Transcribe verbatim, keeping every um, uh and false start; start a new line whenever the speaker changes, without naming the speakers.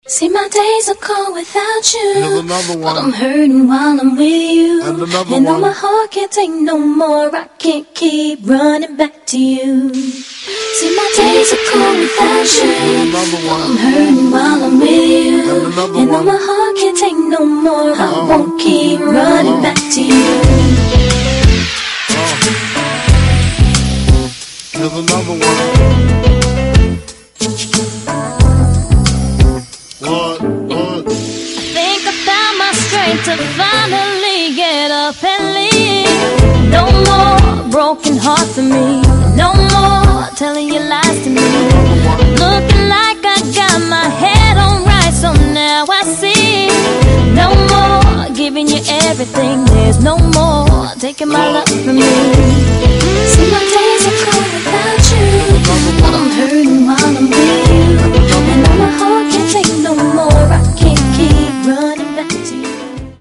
See, my days are cold without you.
Here's another one.
But I'm hurting while I'm with you.
And another
and
one.
though my heart can't take no more, I can't keep running back to you. See, my days are cold without you.
Here's another one.
I'm hurting while I'm with you.
And another
and though
one.
my heart can't take no more, I
Uh-huh.
won't keep running
Uh-huh.
back to you.
Uh. Here's another one. What? What?
I think I found my strength to finally get up and leave. No more broken heart for me. No more telling you lies to me. Looking like I got my head on right, so now I see. No more giving you everything. There's no more taking my love